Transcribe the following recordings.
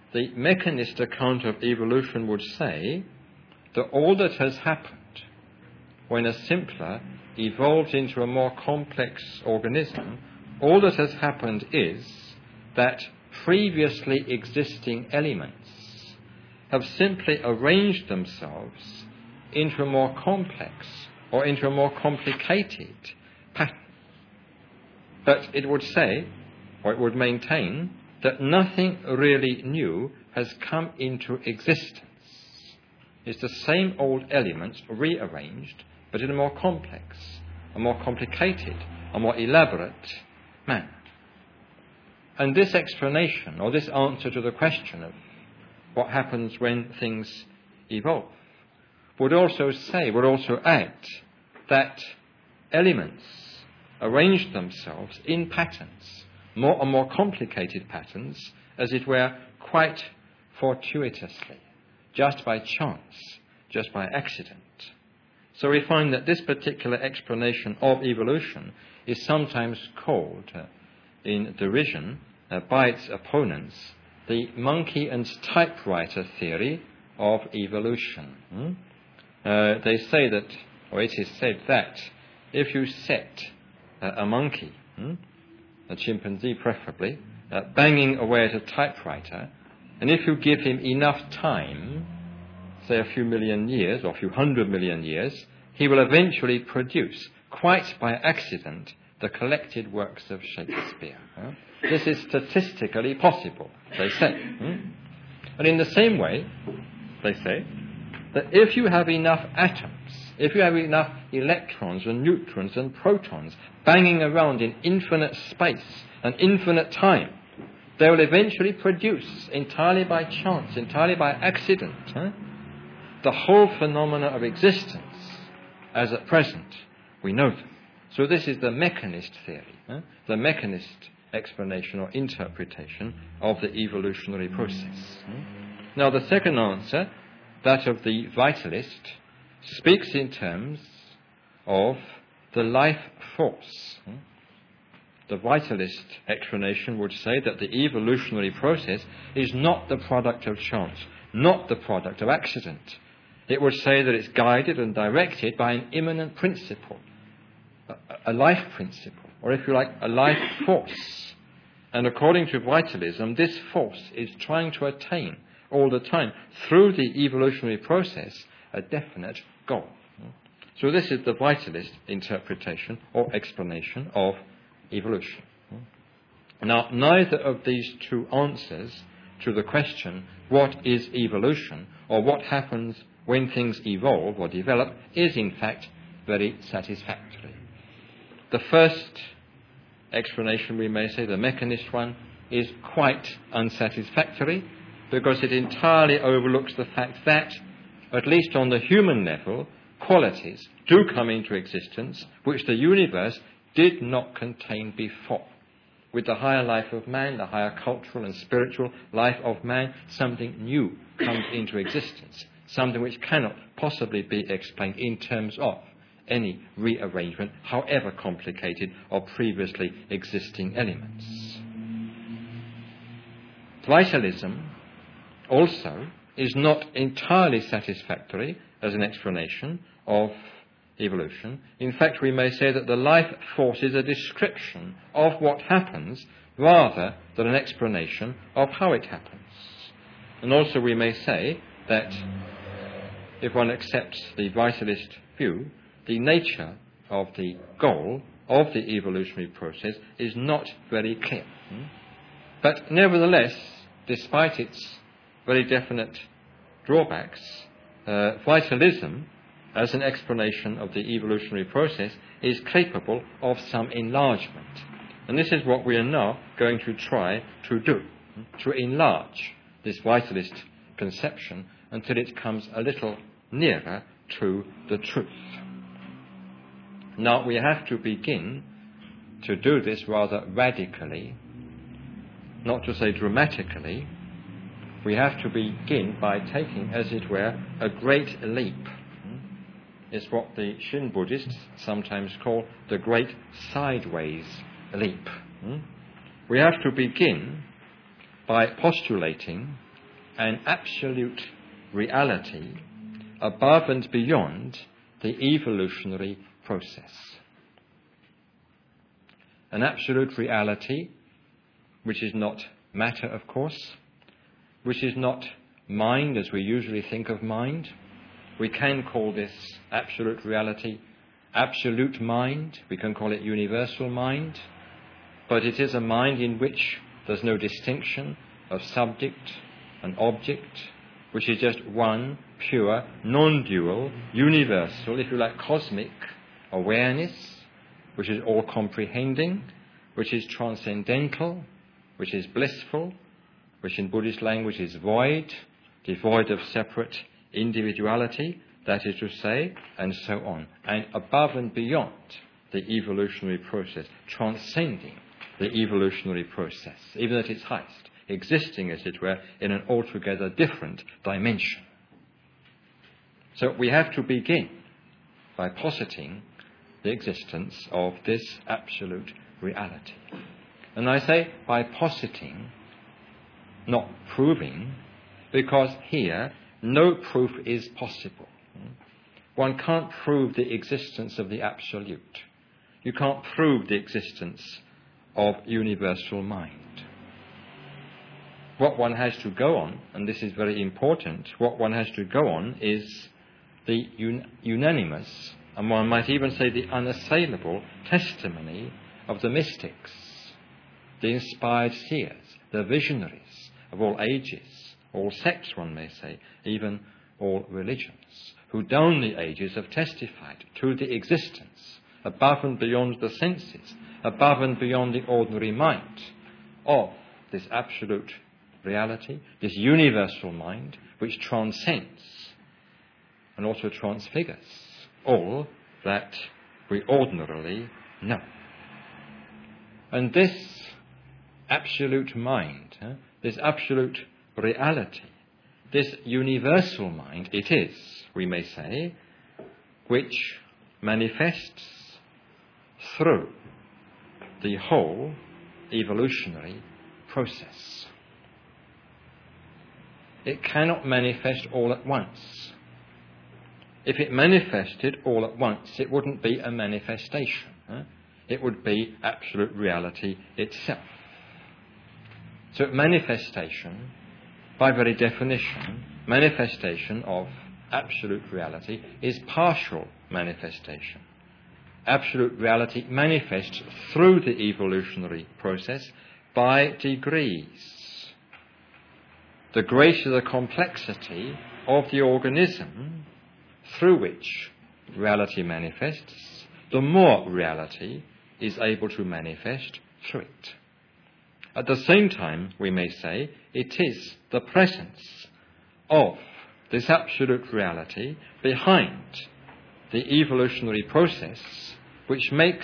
the mechanist account of evolution would say that all that has happened when a simpler evolves into a more complex organism, all that has happened is that previously existing elements have simply arranged themselves into a more complex or into a more complicated pattern. But it would say, or it would maintain, that nothing really new has come into existence. It's the same old elements rearranged, but in a more complex, a more complicated, a more elaborate manner. And this explanation, or this answer to the question of what happens when things evolve, would also add that elements arrange themselves in patterns, more and more complicated patterns, as it were, quite fortuitously, just by chance, just by accident. So we find that this particular explanation of evolution is sometimes called, in derision by its opponents, the monkey and typewriter theory of evolution. They say that, or it is said that, if you set a monkey, a chimpanzee preferably, banging away at a typewriter, and if you give him enough time, say a few million years or a few 100 million years, he will eventually produce, quite by accident, the collected works of Shakespeare. This is statistically possible, they say. And in the same way, they say, that if you have enough atoms, if you have enough electrons and neutrons and protons banging around in infinite space and infinite time, they will eventually produce, entirely by chance, entirely by accident, the whole phenomena of existence as at present we know them. So this is the mechanist theory, the mechanist explanation or interpretation of the evolutionary process. Now the second answer, that of the vitalist, speaks in terms of the life force. The vitalist explanation would say that the evolutionary process is not the product of chance, not the product of accident. It would say that it's guided and directed by an immanent principle, a life principle, or if you like, a life force. And according to vitalism, this force is trying to attain all the time, through the evolutionary process, a definite goal. So this is the vitalist interpretation or explanation of evolution. Now, neither of these two answers to the question, what is evolution, or what happens when things evolve or develop, is in fact very satisfactory. The first explanation, we may say, the mechanist one, is quite unsatisfactory because it entirely overlooks the fact that, at least on the human level, qualities do come into existence which the universe did not contain before. With the higher life of man, the higher cultural and spiritual life of man, something new comes into existence, something which cannot possibly be explained in terms of any rearrangement, however complicated, of previously existing elements. Vitalism also is not entirely satisfactory as an explanation of evolution. In fact, we may say that the life force is a description of what happens rather than an explanation of how it happens. And also we may say that if one accepts the vitalist view, the nature of the goal of the evolutionary process is not very clear. But nevertheless, despite its very definite drawbacks, vitalism, as an explanation of the evolutionary process, is capable of some enlargement. And this is what we are now going to try to do, to enlarge this vitalist conception until it comes a little nearer to the truth. Now, we have to begin to do this rather radically, not to say dramatically. We have to begin by taking, as it were, a great leap. It's what the Shin Buddhists sometimes call the great sideways leap. We have to begin by postulating an absolute reality above and beyond the evolutionary process. An absolute reality which is not matter, of course, which is not mind as we usually think of mind. We can call this absolute reality absolute mind. We can call it universal mind. But it is a mind in which there's no distinction of subject and object, which is just one pure, non-dual, universal, if you like, cosmic awareness, which is all-comprehending, which is transcendental, which is blissful, which in Buddhist language is void, devoid of separate individuality, that is to say, and so on, and above and beyond the evolutionary process, transcending the evolutionary process, even at its highest, existing, as it were, in an altogether different dimension. So we have to begin by positing the existence of this absolute reality. And I say by positing, not proving, because here no proof is possible. One can't prove the existence of the absolute. You can't prove the existence of universal mind. What one has to go on, and this is very important, what one has to go on is the unanimous, and one might even say the unassailable testimony of the mystics, the inspired seers, the visionaries of all ages, all sects, one may say, even all religions, who down the ages have testified to the existence, above and beyond the senses, above and beyond the ordinary mind, of this absolute reality, this universal mind, which transcends and also transfigures all that we ordinarily know. And this absolute mind, this absolute reality, this universal mind, it is, we may say, which manifests through the whole evolutionary process. It cannot manifest all at once. If it manifested all at once, it wouldn't be a manifestation. It would be absolute reality itself. So manifestation, by very definition, manifestation of absolute reality is partial manifestation. Absolute reality manifests through the evolutionary process by degrees. The greater the complexity of the organism through which reality manifests, the more reality is able to manifest through it. At the same time, we may say, it is the presence of this absolute reality behind the evolutionary process which makes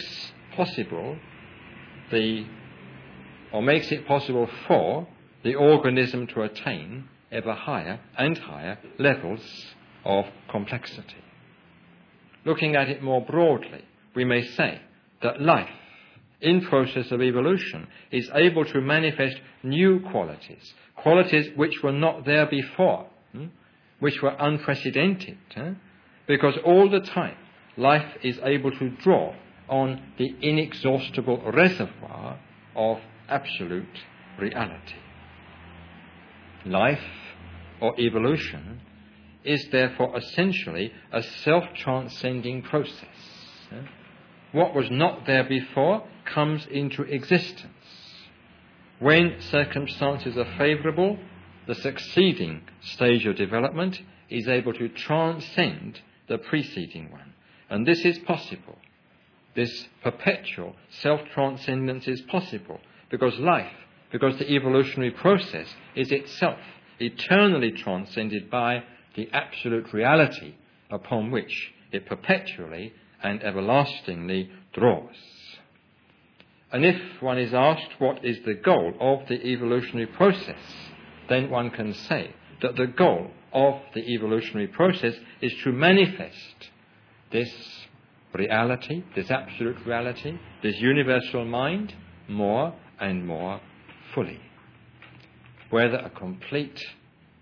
it possible for the organism to attain ever higher and higher levels of complexity. Looking at it more broadly, we may say that life, in process of evolution, is able to manifest new qualities, qualities which were not there before, which were unprecedented, because all the time life is able to draw on the inexhaustible reservoir of absolute reality. Life, or evolution, is therefore essentially a self-transcending process. What was not there before comes into existence. When circumstances are favourable, the succeeding stage of development is able to transcend the preceding one. And this is possible. This perpetual self-transcendence is possible because the evolutionary process is itself eternally transcended by the absolute reality upon which it perpetually and everlastingly draws. And if one is asked what is the goal of the evolutionary process, then one can say that the goal of the evolutionary process is to manifest this reality, this absolute reality, this universal mind, more and more fully. Whether a complete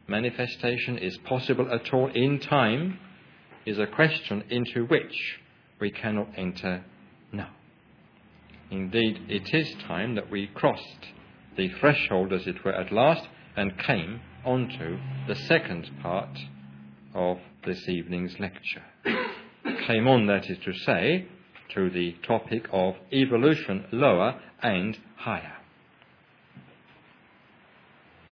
manifestation is possible at all in time is a question into which we cannot enter now. Indeed, it is time that we crossed the threshold, as it were, at last, and came onto the second part of this evening's lecture. Came on, that is to say, to the topic of evolution lower and higher.